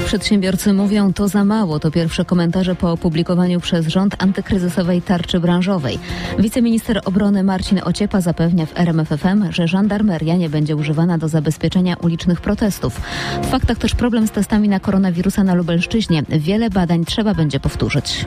Przedsiębiorcy mówią, to za mało. To pierwsze komentarze po opublikowaniu przez rząd antykryzysowej tarczy branżowej. Wiceminister obrony Marcin Ociepa zapewnia w RMF FM, że żandarmeria nie będzie używana do zabezpieczenia ulicznych protestów. W faktach też problem z testami na koronawirusa na Lubelszczyźnie. Wiele badań trzeba będzie powtórzyć.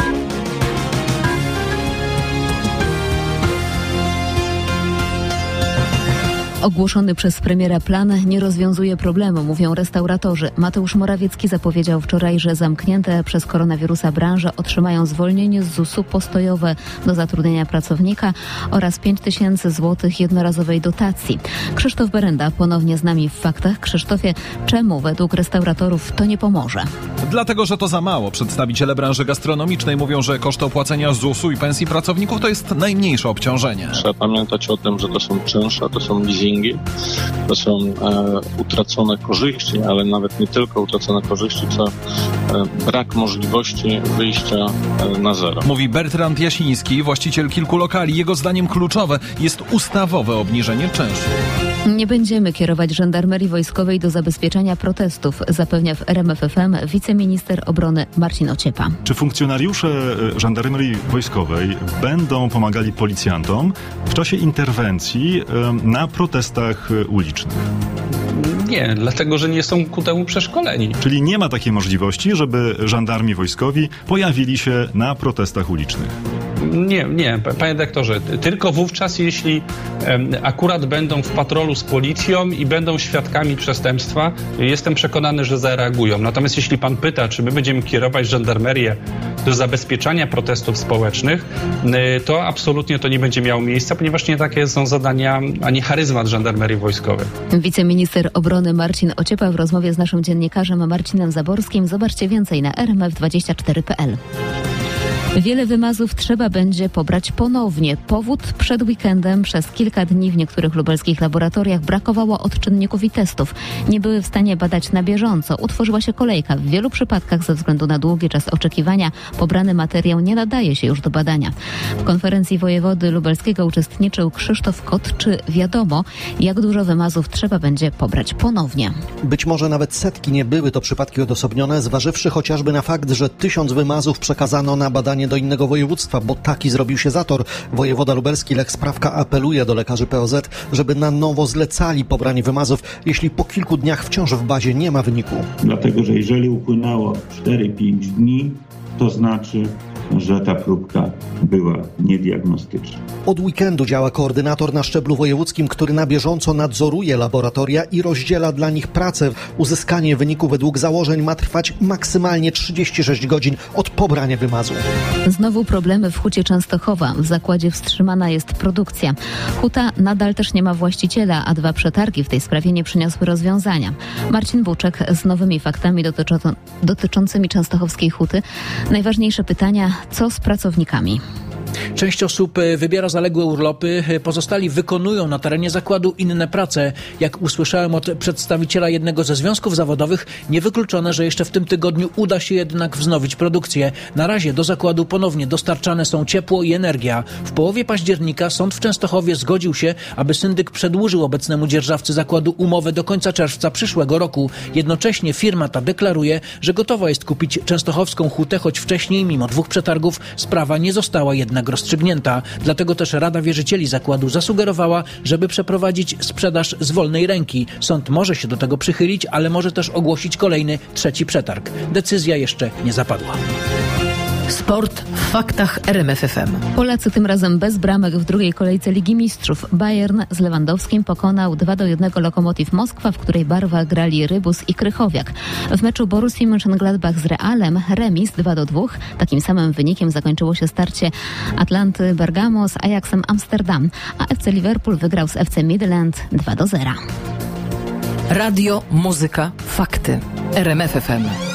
Ogłoszony przez premiera plan nie rozwiązuje problemu, mówią restauratorzy. Mateusz Morawiecki zapowiedział wczoraj, że zamknięte przez koronawirusa branże otrzymają zwolnienie z ZUS-u postojowe do zatrudnienia pracownika oraz 5 000 złotych jednorazowej dotacji. Krzysztof Berenda ponownie z nami w faktach. Krzysztofie, czemu według restauratorów to nie pomoże? Dlatego, że to za mało. Przedstawiciele branży gastronomicznej mówią, że koszt opłacenia ZUS-u i pensji pracowników to jest najmniejsze obciążenie. Trzeba pamiętać o tym, że to są czynsze, to są leasingi, to są utracone korzyści, ale nawet nie tylko utracone korzyści, co brak możliwości wyjścia na zero. Mówi Bertrand Jasiński, właściciel kilku lokali. Jego zdaniem kluczowe jest ustawowe obniżenie czynszu. Nie będziemy kierować żandarmerii wojskowej do zabezpieczenia protestów, zapewnia w RMF FM wiceminister obrony Marcin Ociepa. Czy funkcjonariusze żandarmerii wojskowej będą pomagali policjantom w czasie interwencji na protestach ulicznych? Nie, dlatego, że nie są ku temu przeszkoleni. Czyli nie ma takiej możliwości, żeby żandarmi wojskowi pojawili się na protestach ulicznych? Nie, panie dyrektorze, tylko wówczas, jeśli akurat będą w patrolu z policją i będą świadkami przestępstwa, jestem przekonany, że zareagują. Natomiast jeśli pan pyta, czy my będziemy kierować żandarmerię do zabezpieczania protestów społecznych, to absolutnie to nie będzie miało miejsca, ponieważ nie takie są zadania, ani charyzmat żandarmerii wojskowej. Wiceminister obrony Marcin Ociepa w rozmowie z naszym dziennikarzem Marcinem Zaborskim. Zobaczcie więcej na rmf24.pl. Wiele wymazów trzeba będzie pobrać ponownie. Powód: przed weekendem przez kilka dni w niektórych lubelskich laboratoriach brakowało odczynników i testów. Nie były w stanie badać na bieżąco. Utworzyła się kolejka. W wielu przypadkach ze względu na długi czas oczekiwania pobrany materiał nie nadaje się już do badania. W konferencji wojewody lubelskiego uczestniczył Krzysztof Kot. Czy wiadomo, jak dużo wymazów trzeba będzie pobrać ponownie? Być może nawet setki nie były to przypadki odosobnione, zważywszy chociażby na fakt, że 1000 wymazów przekazano na badanie do innego województwa, bo taki zrobił się zator. Wojewoda lubelski Lech Sprawka apeluje do lekarzy POZ, żeby na nowo zlecali pobranie wymazów, jeśli po kilku dniach wciąż w bazie nie ma wyniku. Dlatego, że jeżeli upłynęło 4-5 dni, to znaczy, że ta próbka była niediagnostyczna. Od weekendu działa koordynator na szczeblu wojewódzkim, który na bieżąco nadzoruje laboratoria i rozdziela dla nich pracę. Uzyskanie wyniku według założeń ma trwać maksymalnie 36 godzin od pobrania wymazu. Znowu problemy w Hucie Częstochowa. W zakładzie wstrzymana jest produkcja. Huta nadal też nie ma właściciela, a 2 przetargi w tej sprawie nie przyniosły rozwiązania. Marcin Buczek z nowymi faktami dotyczącymi częstochowskiej huty. Najważniejsze pytania: co z pracownikami? Część osób wybiera zaległe urlopy, pozostali wykonują na terenie zakładu inne prace. Jak usłyszałem od przedstawiciela jednego ze związków zawodowych, niewykluczone, że jeszcze w tym tygodniu uda się jednak wznowić produkcję. Na razie do zakładu ponownie dostarczane są ciepło i energia. W połowie października sąd w Częstochowie zgodził się, aby syndyk przedłużył obecnemu dzierżawcy zakładu umowę do końca czerwca przyszłego roku. Jednocześnie firma ta deklaruje, że gotowa jest kupić częstochowską hutę, choć wcześniej, mimo 2 przetargów, sprawa nie została jednak rozstrzygnięta. Dlatego też Rada Wierzycieli zakładu zasugerowała, żeby przeprowadzić sprzedaż z wolnej ręki. Sąd może się do tego przychylić, ale może też ogłosić kolejny 3. przetarg. Decyzja jeszcze nie zapadła. Sport w faktach RMF FM. Polacy tym razem bez bramek w drugiej kolejce Ligi Mistrzów. Bayern z Lewandowskim pokonał 2-1 Lokomotiv Moskwa, w której barwach grali Rybus i Krychowiak. W meczu Borussii Mönchengladbach z Realem remis 2-2. Takim samym wynikiem zakończyło się starcie Atlanty Bergamo z Ajaxem Amsterdam, a FC Liverpool wygrał z FC Midland 2-0. Radio, muzyka, fakty. RMF FM.